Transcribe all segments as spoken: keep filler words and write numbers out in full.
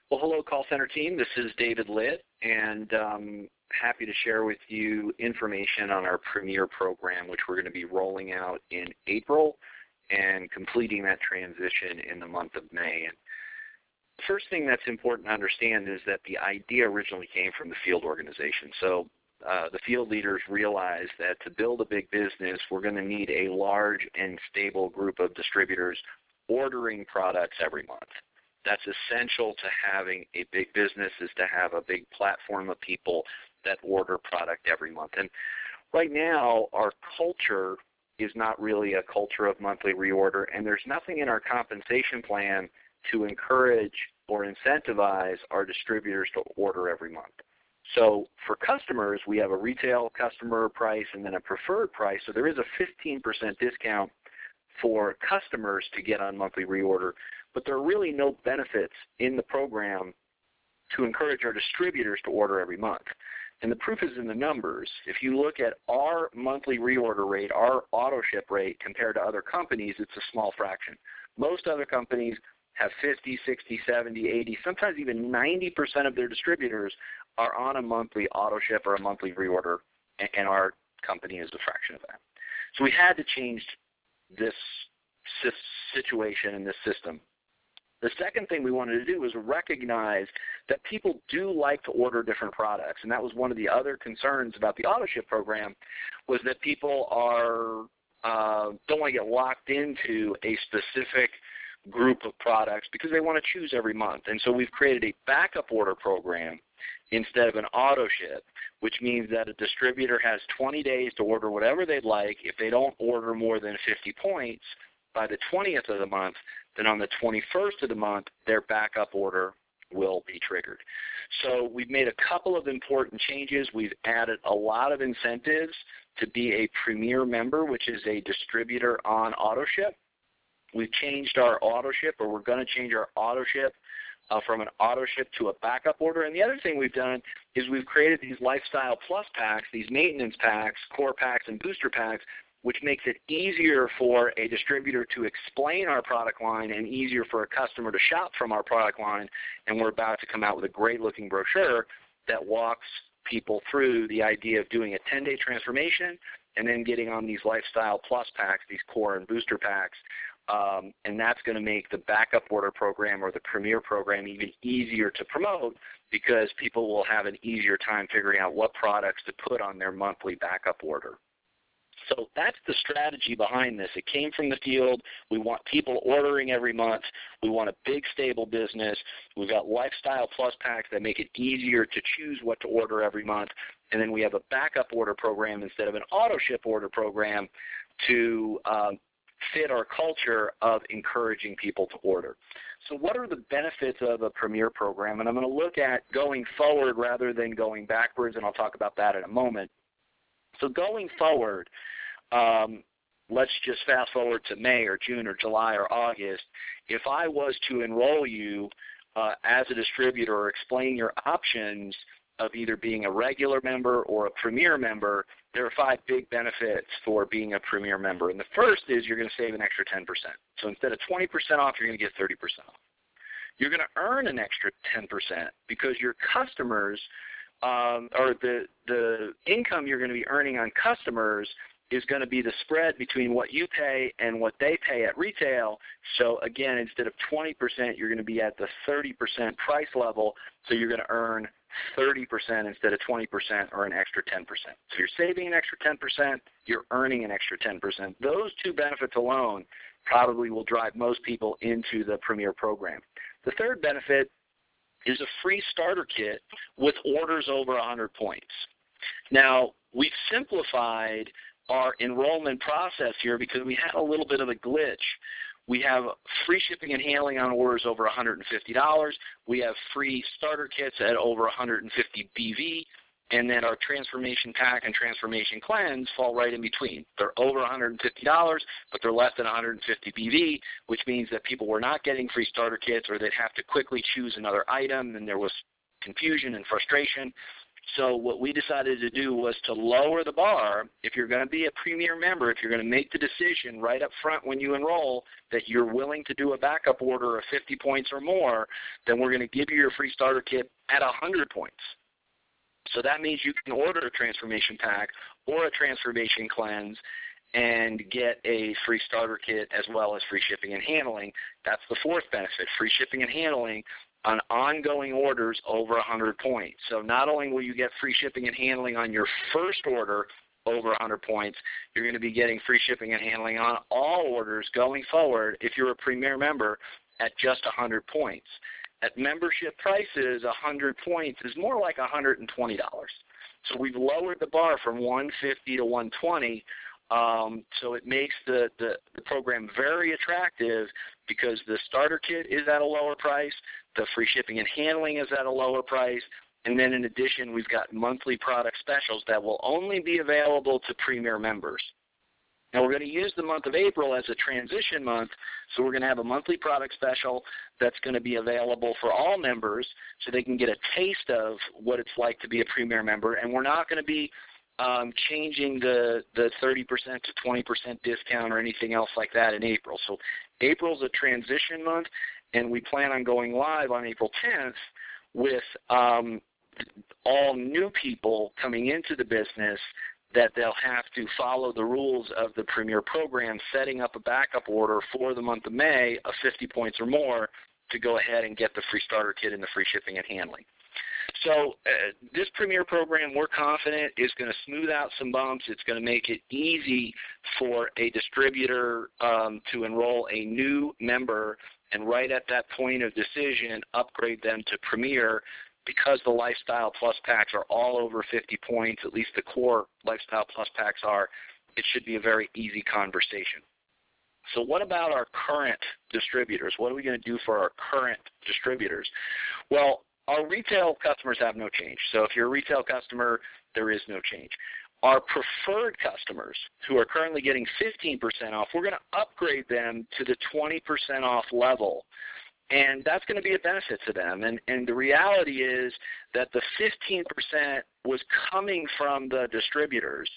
Well, hello, call center team. This is David Litt, and um, happy to share with you information on our Premier program, which we're going to be rolling out in April and completing that transition in the month of May. And the first thing that's important to understand is that the idea originally came from the field organization. So uh, the field leaders realized that to build a big business, we're going to need a large and stable group of distributors ordering products every month. That's essential to having a big business, is to have a big platform of people that order product every month. And right now, our culture is not really a culture of monthly reorder, and there's nothing in our compensation plan to encourage or incentivize our distributors to order every month. So for customers, we have a retail customer price and then a preferred price. So there is a fifteen percent discount for customers to get on monthly reorder, but there are really no benefits in the program to encourage our distributors to order every month. And the proof is in the numbers. If you look at our monthly reorder rate, our auto ship rate compared to other companies, it's a small fraction. Most other companies have fifty, sixty, seventy, eighty, sometimes even ninety percent of their distributors are on a monthly auto ship or a monthly reorder, and our company is a fraction of that. So we had to change this situation and this system. The second thing we wanted to do was recognize that people do like to order different products, and that was one of the other concerns about the auto ship program, was that people are uh, don't want to get locked into a specific group of products because they want to choose every month. And so we've created a backup order program instead of an auto ship, which means that a distributor has twenty days to order whatever they'd like. If they don't order more than fifty points by the twentieth of the month, then on the twenty-first of the month, their backup order will be triggered. So we've made a couple of important changes. We've added a lot of incentives to be a Premier member, which is a distributor on auto ship. We've changed our auto ship, or we're going to change our auto ship uh, from an auto ship to a backup order. And the other thing we've done is we've created these Lifestyle Plus packs, these maintenance packs, core packs, and booster packs, which makes it easier for a distributor to explain our product line and easier for a customer to shop from our product line. And we're about to come out with a great-looking brochure that walks people through the idea of doing a ten-day transformation and then getting on these Lifestyle Plus packs, these core and booster packs. Um, and that's going to make the backup order program or the Premier program even easier to promote, because people will have an easier time figuring out what products to put on their monthly backup order. So that's the strategy behind this. It came from the field. We want people ordering every month. We want a big, stable business. We've got Lifestyle Plus packs that make it easier to choose what to order every month. And then we have a backup order program instead of an auto ship order program to um, fit our culture of encouraging people to order. So what are the benefits of a Premier program? And I'm going to look at going forward rather than going backwards, and I'll talk about that in a moment. So going forward, um, let's just fast forward to May or June or July or August. If I was to enroll you uh, as a distributor or explain your options of either being a regular member or a Premier member, there are five big benefits for being a Premier member. And the first is you're going to save an extra ten percent. So instead of twenty percent off, you're going to get thirty percent off. You're going to earn an extra ten percent because your customers Um, or the, the income you're going to be earning on customers is going to be the spread between what you pay and what they pay at retail. So again, instead of twenty percent, you're going to be at the thirty percent price level, so you're going to earn thirty percent instead of twenty percent, or an extra ten percent. So you're saving an extra ten percent, you're earning an extra ten percent. Those two benefits alone probably will drive most people into the Premier program. The third benefit is a free starter kit with orders over one hundred points. Now, we've simplified our enrollment process here because we had a little bit of a glitch. We have free shipping and handling on orders over one hundred fifty dollars. We have free starter kits at over one hundred fifty B V. And then our Transformation Pack and Transformation Cleanse fall right in between. They're over one hundred fifty dollars, but they're less than one hundred fifty B V, which means that people were not getting free starter kits, or they'd have to quickly choose another item, and there was confusion and frustration. So what we decided to do was to lower the bar. If you're going to be a Premier member, if you're going to make the decision right up front when you enroll that you're willing to do a backup order of fifty points or more, then we're going to give you your free starter kit at one hundred points. So that means you can order a transformation pack or a transformation cleanse and get a free starter kit as well as free shipping and handling. That's the fourth benefit, free shipping and handling on ongoing orders over one hundred points. So not only will you get free shipping and handling on your first order over one hundred points, you're going to be getting free shipping and handling on all orders going forward if you're a Premier member at just one hundred points. At membership prices, one hundred points is more like one hundred twenty dollars. So we've lowered the bar from one hundred fifty dollars to one hundred twenty dollars. Um, so it makes the, the, the program very attractive because the starter kit is at a lower price, the free shipping and handling is at a lower price, and then in addition we've got monthly product specials that will only be available to Premier members. Now we're going to use the month of April as a transition month, so we're going to have a monthly product special that's going to be available for all members so they can get a taste of what it's like to be a Premier member, and we're not going to be Um, changing the, the thirty percent to twenty percent discount or anything else like that in April. So April's a transition month, and we plan on going live on April tenth with um, all new people coming into the business that they'll have to follow the rules of the Premier program, setting up a backup order for the month of May of fifty points or more to go ahead and get the free starter kit and the free shipping and handling. So uh, this Premier program, we're confident, is going to smooth out some bumps. It's going to make it easy for a distributor um, to enroll a new member and right at that point of decision upgrade them to Premier. Because the Lifestyle Plus packs are all over fifty points, at least the core Lifestyle Plus packs are, it should be a very easy conversation. So what about our current distributors? What are we going to do for our current distributors? Well, our retail customers have no change. So if you're a retail customer, there is no change. Our preferred customers who are currently getting fifteen percent off, we're going to upgrade them to the twenty percent off level. And that's going to be a benefit to them. And, and the reality is that the fifteen percent was coming from the distributors.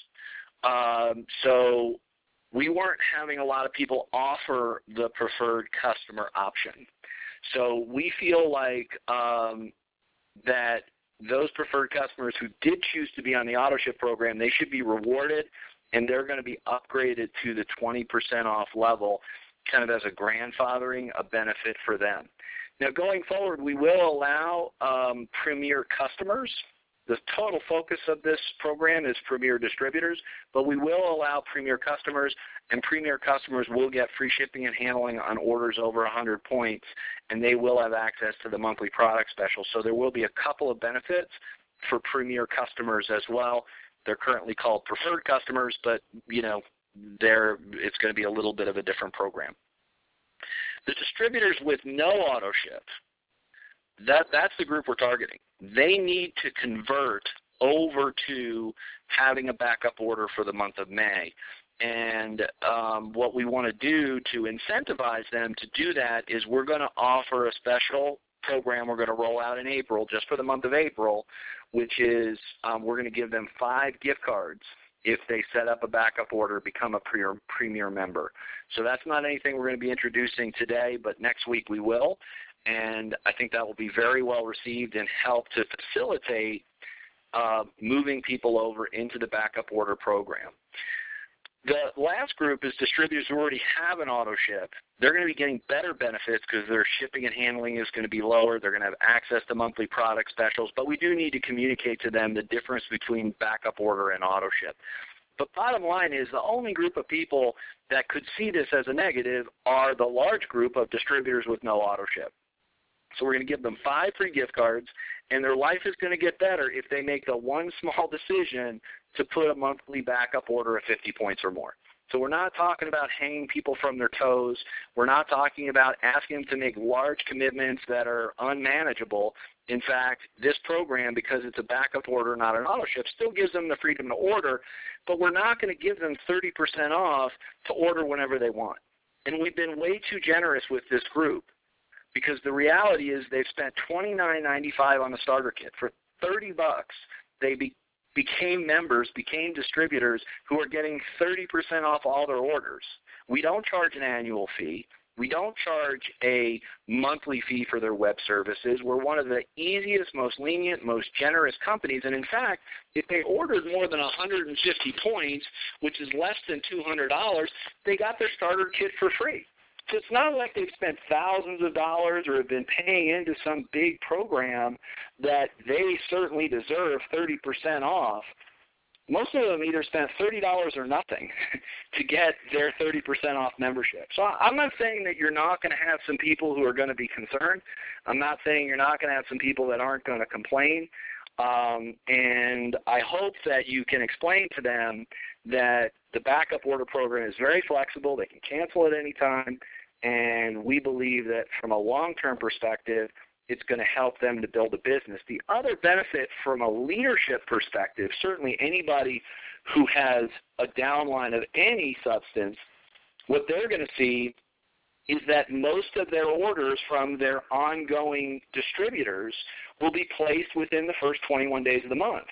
Um, so we weren't having a lot of people offer the preferred customer option. So we feel like um, that those preferred customers who did choose to be on the AutoShip program, they should be rewarded, and they're going to be upgraded to the twenty percent off level, kind of as a grandfathering, a benefit for them. Now going forward, we will allow um, Premier customers. The total focus of this program is Premier distributors, but we will allow Premier customers, and Premier customers will get free shipping and handling on orders over one hundred points, and they will have access to the monthly product special. So there will be a couple of benefits for Premier customers as well. They're currently called preferred customers, but you know, they're, it's going to be a little bit of a different program. The distributors with no auto ship, that, that's the group we're targeting. They need to convert over to having a backup order for the month of May. And um, what we want to do to incentivize them to do that is we're going to offer a special program we're going to roll out in April, just for the month of April, which is um, we're going to give them five gift cards if they set up a backup order, become a premier, premier member. So that's not anything we're going to be introducing today, but next week we will. And I think that will be very well received and help to facilitate uh, moving people over into the backup order program. The last group is distributors who already have an auto ship. They're going to be getting better benefits because their shipping and handling is going to be lower. They're going to have access to monthly product specials, but we do need to communicate to them the difference between backup order and auto ship. But bottom line is the only group of people that could see this as a negative are the large group of distributors with no auto ship. So we're going to give them five free gift cards, and their life is going to get better if they make the one small decision to put a monthly backup order of fifty points or more. So we're not talking about hanging people from their toes. We're not talking about asking them to make large commitments that are unmanageable. In fact, this program, because it's a backup order, not an auto ship, still gives them the freedom to order, but we're not going to give them thirty percent off to order whenever they want. And we've been way too generous with this group, because the reality is they've spent twenty-nine ninety-five on the starter kit. For thirty bucks, they be, became members, became distributors who are getting thirty percent off all their orders. We don't charge an annual fee. We don't charge a monthly fee for their web services. We're one of the easiest, most lenient, most generous companies. And in fact, if they ordered more than one hundred fifty points, which is less than two hundred dollars, they got their starter kit for free. So it's not like they've spent thousands of dollars or have been paying into some big program that they certainly deserve thirty percent off. Most of them either spent thirty dollars or nothing to get their thirty percent off membership. So I'm not saying that you're not going to have some people who are going to be concerned. I'm not saying you're not going to have some people that aren't going to complain. Um, and I hope that you can explain to them that the backup order program is very flexible. They can cancel at any time. And we believe that from a long-term perspective, it's going to help them to build a business. The other benefit from a leadership perspective, certainly anybody who has a downline of any substance, what they're going to see is that most of their orders from their ongoing distributors will be placed within the first twenty-one days of the month.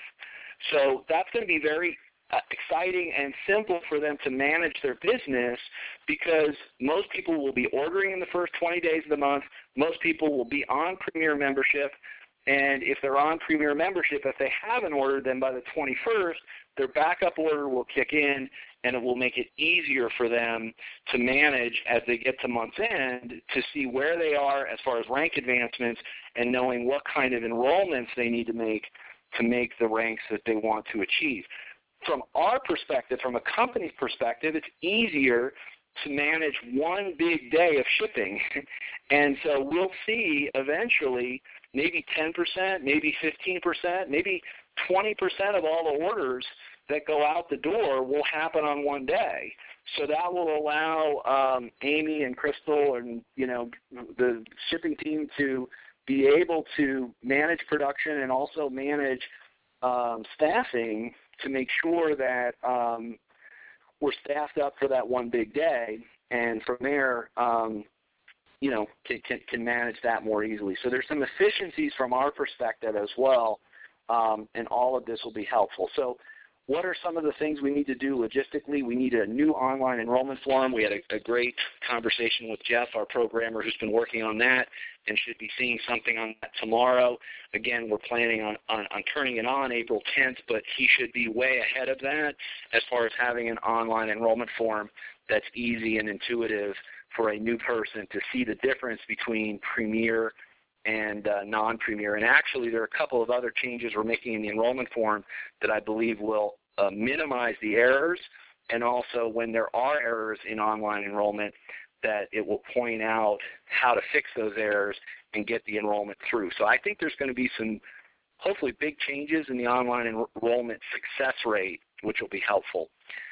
So that's going to be very uh, exciting and simple for them to manage their business, because most people will be ordering in the first twenty days of the month. Most people will be on Premier membership, and if they're on Premier membership, if they haven't ordered, then by the twenty-first, their backup order will kick in, and it will make it easier for them to manage as they get to month's end to see where they are as far as rank advancements and knowing what kind of enrollments they need to make to make the ranks that they want to achieve. From our perspective, from a company's perspective, it's easier to manage one big day of shipping. And so we'll see eventually maybe ten percent, maybe fifteen percent, maybe twenty percent of all the orders that go out the door will happen on one day. So that will allow um, Amy and Crystal and, you know, the shipping team to be able to manage production and also manage um, staffing to make sure that um, we're staffed up for that one big day, and from there, um, you know, can, can, can manage that more easily. So there's some efficiencies from our perspective as well, um, and all of this will be helpful. So what are some of the things we need to do logistically? We need a new online enrollment form. We had a, a great conversation with Jeff, our programmer, who's been working on that and should be seeing something on that tomorrow. Again, we're planning on, on, on turning it on April tenth, but he should be way ahead of that as far as having an online enrollment form that's easy and intuitive for a new person to see the difference between Premier and uh, non-Premier. And actually, there are a couple of other changes we're making in the enrollment form that I believe will uh, minimize the errors, and also when there are errors in online enrollment, that it will point out how to fix those errors and get the enrollment through. So I think there's going to be some hopefully big changes in the online enrollment success rate, which will be helpful.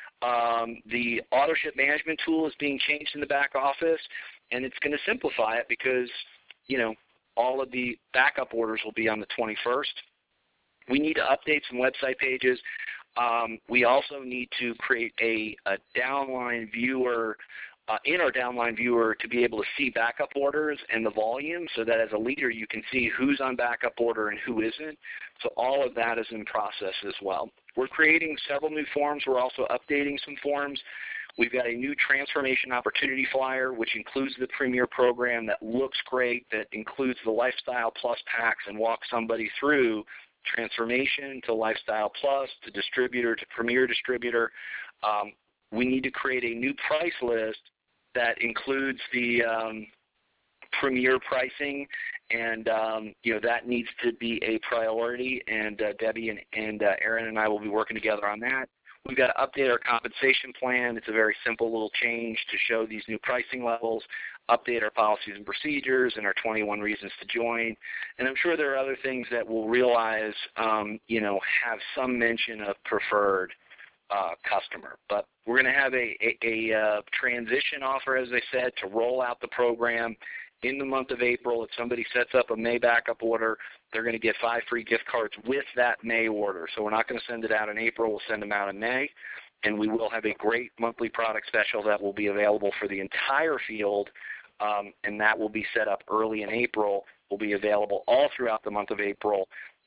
Um, the auto ship management tool is being changed in the back office, and it's going to simplify it because, you know, all of the backup orders will be on the twenty-first. We need to update some website pages. Um, we also need to create a, a downline viewer, uh, in our downline viewer, to be able to see backup orders and the volume, so that as a leader you can see who's on backup order and who isn't. So all of that is in process as well. We're creating several new forms. We're also updating some forms. We've got a new transformation opportunity flyer, which includes the Premier program, that looks great, that includes the Lifestyle Plus packs, and walks somebody through transformation to Lifestyle Plus to distributor to Premier distributor. Um, we need to create a new price list that includes the um, Premier pricing, and um, you know, that needs to be a priority, and uh, Debbie and, and uh, Aaron and I will be working together on that. We've got to update our compensation plan. It's a very simple little change to show these new pricing levels, update our policies and procedures, and our twenty-one reasons to join. And I'm sure there are other things that we'll realize, um, you know, have some mention of preferred uh, customer. But we're going to have a, a, a uh, transition offer, as I said, to roll out the program in the month of April. If somebody sets up a May backup order, they're going to get five free gift cards with that May order. So we're not going to send it out in April. We'll send them out in May. And we will have a great monthly product special that will be available for the entire field, um, and that will be set up early in April. Will be available all throughout the month of April.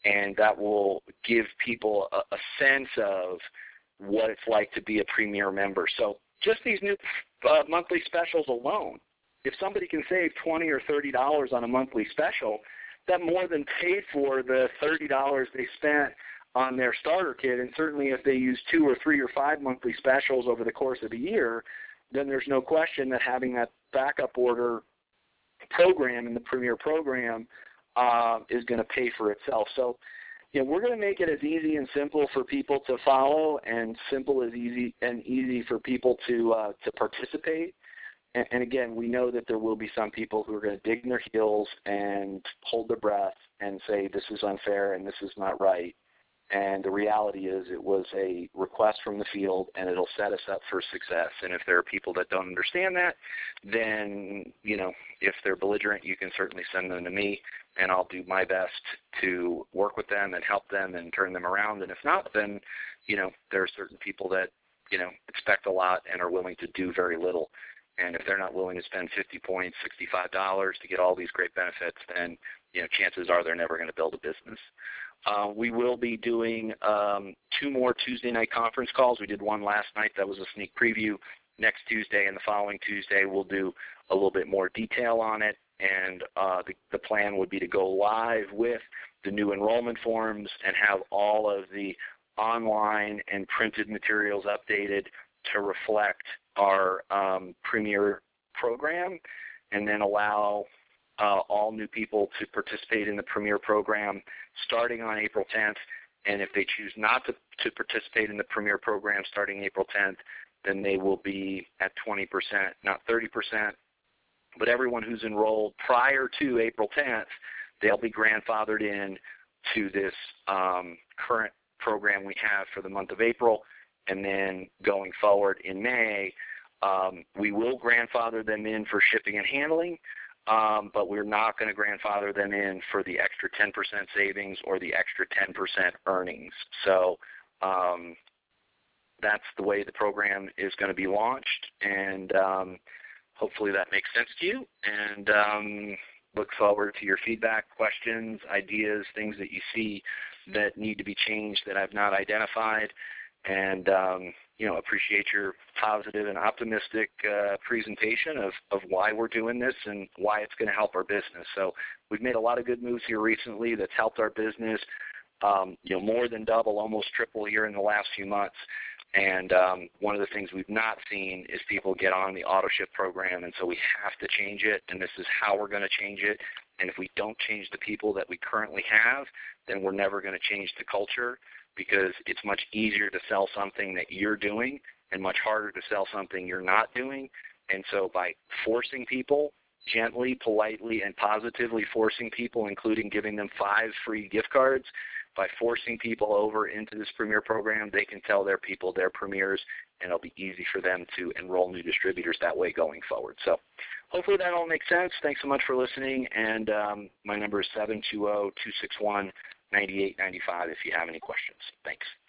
and that will give people a, a sense of what it's like to be a Premier member. So just these new uh, monthly specials alone, if somebody can save twenty or thirty dollars on a monthly special, that more than paid for the thirty dollars they spent on their starter kit. And certainly if they use two or three or five monthly specials over the course of a year, then there's no question that having that backup order program in the Premier program uh, is going to pay for itself. So, you know, we're going to make it as easy and simple for people to follow, and simple as easy and easy for people to uh, to participate. And, and again, we know that there will be some people who are going to dig in their heels and hold their breath and say this is unfair and this is not right. And the reality is it was a request from the field, and it'll set us up for success. And if there are people that don't understand that, then, you know, if they're belligerent, you can certainly send them to me, and I'll do my best to work with them and help them and turn them around. And if not, then, you know, there are certain people that, you know, expect a lot and are willing to do very little. And if they're not willing to spend fifty points, sixty-five dollars to get all these great benefits, then, you know, chances are they're never going to build a business. Uh, we will be doing um, two more Tuesday night conference calls. We did one last night. That was a sneak preview. Next Tuesday and the following Tuesday, we'll do a little bit more detail on it. And uh, the, the plan would be to go live with the new enrollment forms and have all of the online and printed materials updated to reflect our um, Premier program, and then allow Uh, all new people to participate in the Premier program starting on April tenth. And if they choose not to, to participate in the Premier program starting April tenth, then they will be at twenty percent, not thirty percent. But everyone who's enrolled prior to April tenth, they'll be grandfathered in to this um, current program we have for the month of April. And then going forward in May, um, we will grandfather them in for shipping and handling. Um, but we're not going to grandfather them in for the extra ten percent savings or the extra ten percent earnings. So um, that's the way the program is going to be launched, and um, hopefully that makes sense to you. And um, look forward to your feedback, questions, ideas, things that you see that need to be changed that I've not identified. And um, you know, appreciate your positive and optimistic uh, presentation of, of why we're doing this and why it's going to help our business. So we've made a lot of good moves here recently that's helped our business, um, you know, more than double, almost triple here in the last few months. And um, one of the things we've not seen is people get on the AutoShip program, and so we have to change it, and this is how we're going to change it. And if we don't change the people that we currently have, then we're never going to change the culture, because it's much easier to sell something that you're doing and much harder to sell something you're not doing. And so by forcing people, gently, politely, and positively forcing people, including giving them five free gift cards, by forcing people over into this Premier program, they can tell their people they're Premiers, and it'll be easy for them to enroll new distributors that way going forward. So hopefully that all makes sense. Thanks so much for listening, and um, my number is seven two zero, two six one, nine eight nine five if you have any questions. Thanks.